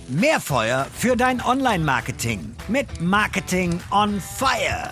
Mehr Feuer für dein Online-Marketing mit Marketing on Fire.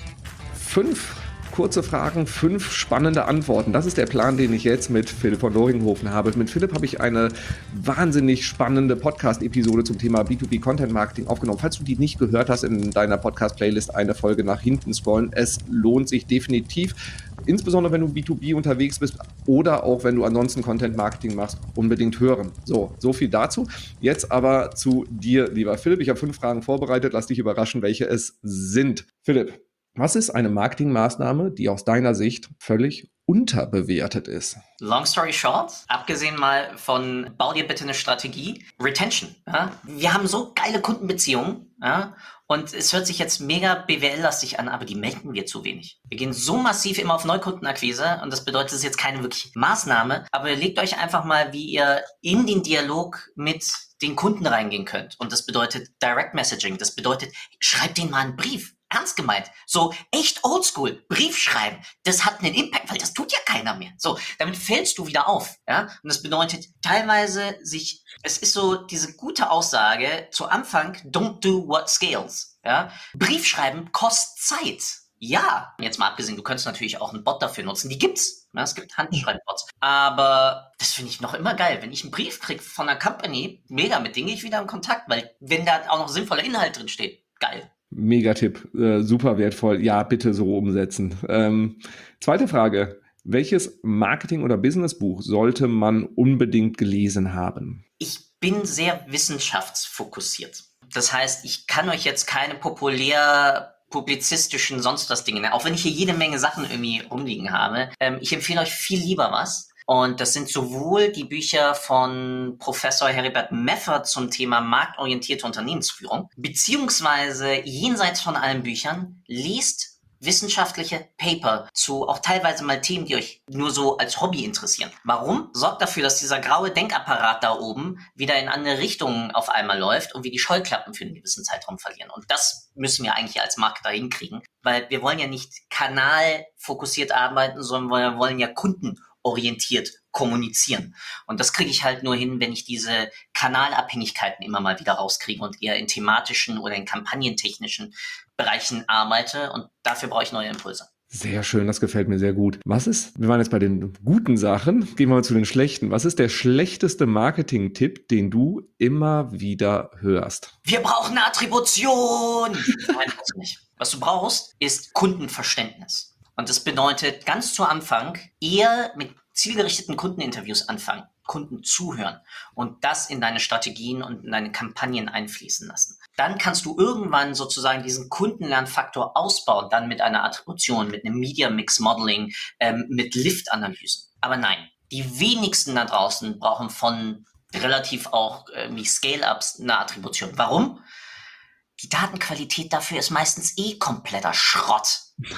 5 kurze Fragen, 5 spannende Antworten. Das ist der Plan, den ich jetzt mit Philipp von Loringhofen habe. Mit Philipp habe ich eine wahnsinnig spannende Podcast-Episode zum Thema B2B Content Marketing aufgenommen. Falls du die nicht gehört hast, in deiner Podcast-Playlist eine Folge nach hinten scrollen. Es lohnt sich definitiv. Insbesondere wenn du B2B unterwegs bist oder auch wenn du ansonsten Content Marketing machst, unbedingt hören. So viel dazu. Jetzt aber zu dir, lieber Philipp. Ich habe 5 Fragen vorbereitet. Lass dich überraschen, welche es sind. Philipp, was ist eine Marketingmaßnahme, die aus deiner Sicht völlig unterbewertet ist? Long story short, abgesehen mal von bau dir bitte eine Strategie, Retention. Ja? Wir haben so geile Kundenbeziehungen, ja? Und es hört sich jetzt mega BWL-lastig an, aber die melden wir zu wenig. Wir gehen so massiv immer auf Neukundenakquise und das bedeutet, es ist jetzt keine wirkliche Maßnahme, aber legt euch einfach mal, wie ihr in den Dialog mit den Kunden reingehen könnt. Und das bedeutet Direct Messaging, das bedeutet, schreibt denen mal einen Brief. Ernst gemeint. So echt oldschool. Brief schreiben. Das hat einen Impact, weil das tut ja keiner mehr. So, damit fällst du wieder auf. Ja? Und das bedeutet teilweise es ist so diese gute Aussage zu Anfang, don't do what scales. Ja? Brief schreiben kostet Zeit. Ja, jetzt mal abgesehen, du könntest natürlich auch einen Bot dafür nutzen. Die gibt's. Ja, es gibt Handschreibbots. Aber das finde ich noch immer geil. Wenn ich einen Brief kriege von einer Company, mega, mit denen gehe ich wieder in Kontakt, weil wenn da auch noch sinnvoller Inhalt drin steht, geil. Megatipp, super wertvoll. Ja, bitte so umsetzen. Zweite Frage. Welches Marketing- oder Businessbuch sollte man unbedingt gelesen haben? Ich bin sehr wissenschaftsfokussiert. Das heißt, ich kann euch jetzt keine publizistischen sonst was Dinge, auch wenn ich hier jede Menge Sachen irgendwie rumliegen habe. Ich empfehle euch viel lieber was. Und das sind sowohl die Bücher von Professor Heribert Meffert zum Thema marktorientierte Unternehmensführung, beziehungsweise jenseits von allen Büchern, liest wissenschaftliche Paper zu auch teilweise mal Themen, die euch nur so als Hobby interessieren. Warum? Sorgt dafür, dass dieser graue Denkapparat da oben wieder in andere Richtungen auf einmal läuft und wir die Scheuklappen für einen gewissen Zeitraum verlieren. Und das müssen wir eigentlich als Marketer hinkriegen, weil wir wollen ja nicht kanalfokussiert arbeiten, sondern wir wollen ja kundenorientiert kommunizieren. Und das kriege ich halt nur hin, wenn ich diese Kanalabhängigkeiten immer mal wieder rauskriege und eher in thematischen oder in kampagnentechnischen Bereichen arbeite. Und dafür brauche ich neue Impulse. Sehr schön, das gefällt mir sehr gut. Wir waren jetzt bei den guten Sachen, gehen wir mal zu den schlechten. Was ist der schlechteste Marketing-Tipp, den du immer wieder hörst? Wir brauchen eine Attribution! Nein, das nicht. Was du brauchst, ist Kundenverständnis. Und das bedeutet ganz zu Anfang eher mit zielgerichteten Kundeninterviews anfangen, Kunden zuhören und das in deine Strategien und in deine Kampagnen einfließen lassen. Dann kannst du irgendwann sozusagen diesen Kundenlernfaktor ausbauen, dann mit einer Attribution, mit einem Media Mix Modeling, mit Lift-Analysen. Aber nein, die wenigsten da draußen brauchen von relativ auch wie Scale-Ups eine Attribution. Warum? Die Datenqualität dafür ist meistens kompletter Schrott.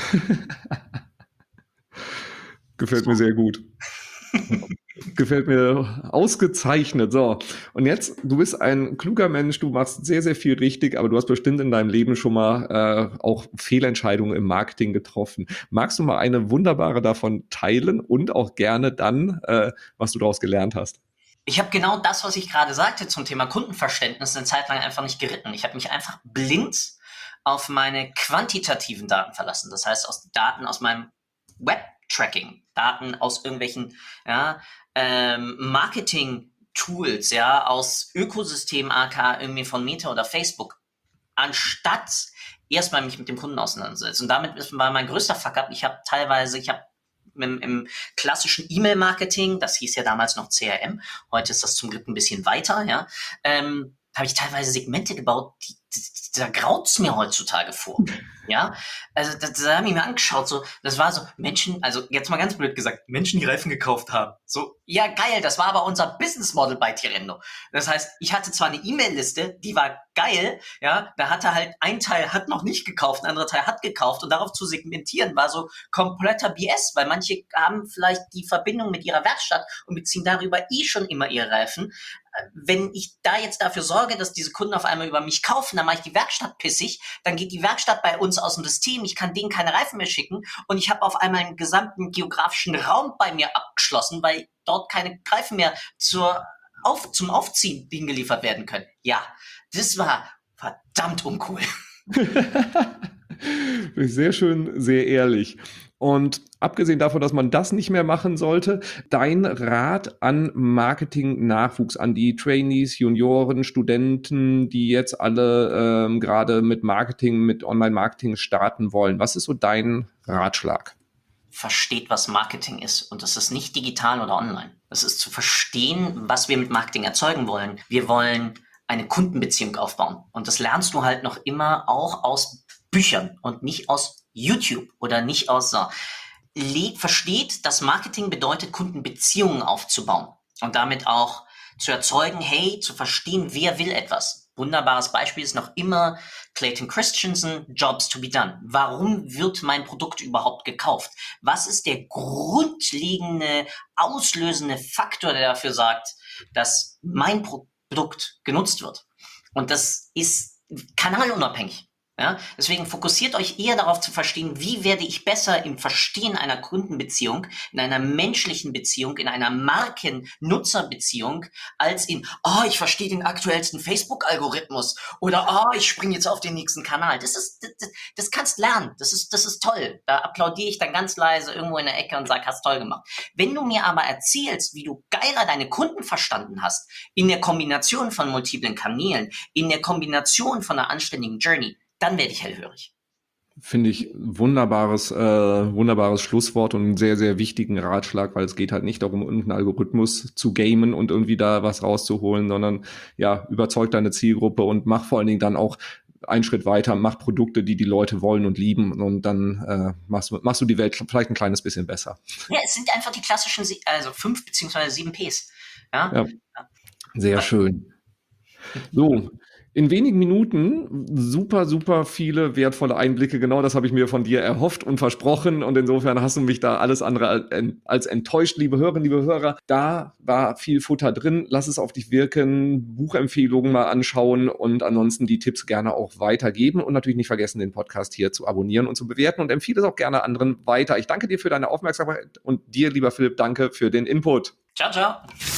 Gefällt mir sehr gut. Gefällt mir ausgezeichnet. So, und jetzt, du bist ein kluger Mensch, du machst sehr, sehr viel richtig, aber du hast bestimmt in deinem Leben schon mal auch Fehlentscheidungen im Marketing getroffen. Magst du mal eine wunderbare davon teilen und auch gerne dann, was du daraus gelernt hast? Ich habe genau das, was ich gerade sagte zum Thema Kundenverständnis, eine Zeit lang einfach nicht geritten. Ich habe mich einfach blind auf meine quantitativen Daten verlassen. Das heißt, Daten aus meinem Web-Tracking, Daten aus irgendwelchen Marketing-Tools, aus Ökosystemen, aka irgendwie von Meta oder Facebook, anstatt erstmal mich mit dem Kunden auseinanderzusetzen. Und damit war mein größter Fuck-up. Ich habe im klassischen E-Mail-Marketing, das hieß ja damals noch CRM, heute ist das zum Glück ein bisschen weiter, habe ich teilweise Segmente gebaut, da graut's mir heutzutage vor. Ja, also da habe ich mir angeschaut, so, das war so Menschen, also jetzt mal ganz blöd gesagt, Menschen, die Reifen gekauft haben. So, ja geil, das war aber unser Business Model bei Tirendo. Das heißt, ich hatte zwar eine E-Mail-Liste, die war geil, da hatte halt ein Teil hat noch nicht gekauft, ein anderer Teil hat gekauft und darauf zu segmentieren war so kompletter BS, weil manche haben vielleicht die Verbindung mit ihrer Werkstatt und beziehen darüber schon immer ihre Reifen. Wenn ich da jetzt dafür sorge, dass diese Kunden auf einmal über mich kaufen, dann mache ich die Werkstatt pissig, dann geht die Werkstatt bei uns aus dem System, ich kann denen keine Reifen mehr schicken und ich habe auf einmal einen gesamten geografischen Raum bei mir abgeschlossen, weil dort keine Reifen mehr zur zum Aufziehen hingeliefert werden können. Ja, das war verdammt uncool. Sehr schön, sehr ehrlich. Und abgesehen davon, dass man das nicht mehr machen sollte, dein Rat an Marketing-Nachwuchs, an die Trainees, Junioren, Studenten, die jetzt alle gerade mit Marketing, mit Online-Marketing starten wollen. Was ist so dein Ratschlag? Versteht, was Marketing ist. Und das ist nicht digital oder online. Das ist zu verstehen, was wir mit Marketing erzeugen wollen. Wir wollen eine Kundenbeziehung aufbauen. Und das lernst du halt noch immer auch aus Büchern und nicht aus YouTube oder nicht aus so. Versteht, dass Marketing bedeutet, Kundenbeziehungen aufzubauen und damit auch zu erzeugen, hey, zu verstehen, wer will etwas. Wunderbares Beispiel ist noch immer Clayton Christensen, Jobs to be done. Warum wird mein Produkt überhaupt gekauft? Was ist der grundlegende, auslösende Faktor, der dafür sagt, dass mein Produkt genutzt wird? Und das ist kanalunabhängig. Ja, deswegen fokussiert euch eher darauf zu verstehen, wie werde ich besser im Verstehen einer Kundenbeziehung, in einer menschlichen Beziehung, in einer Marken-Nutzer-Beziehung, als in, ich verstehe den aktuellsten Facebook-Algorithmus oder ich springe jetzt auf den nächsten Kanal. Das kannst lernen. Das ist toll. Da applaudiere ich dann ganz leise irgendwo in der Ecke und sage, hast toll gemacht. Wenn du mir aber erzählst, wie du geiler deine Kunden verstanden hast, in der Kombination von multiplen Kanälen, in der Kombination von einer anständigen Journey, dann werde ich hellhörig. Finde ich wunderbares Schlusswort und einen sehr, sehr wichtigen Ratschlag, weil es geht halt nicht darum, irgendeinen Algorithmus zu gamen und irgendwie da was rauszuholen, sondern ja, überzeug deine Zielgruppe und mach vor allen Dingen dann auch einen Schritt weiter, mach Produkte, die die Leute wollen und lieben und dann machst du die Welt vielleicht ein kleines bisschen besser. Ja, es sind einfach die klassischen 5 bzw. 7 Ps. Ja. Sehr schön. So, in wenigen Minuten super, super viele wertvolle Einblicke. Genau das habe ich mir von dir erhofft und versprochen. Und insofern hast du mich da alles andere als enttäuscht, liebe Hörerinnen, liebe Hörer. Da war viel Futter drin. Lass es auf dich wirken. Buchempfehlungen mal anschauen und ansonsten die Tipps gerne auch weitergeben. Und natürlich nicht vergessen, den Podcast hier zu abonnieren und zu bewerten und empfehle es auch gerne anderen weiter. Ich danke dir für deine Aufmerksamkeit und dir, lieber Philipp, danke für den Input. Ciao, ciao.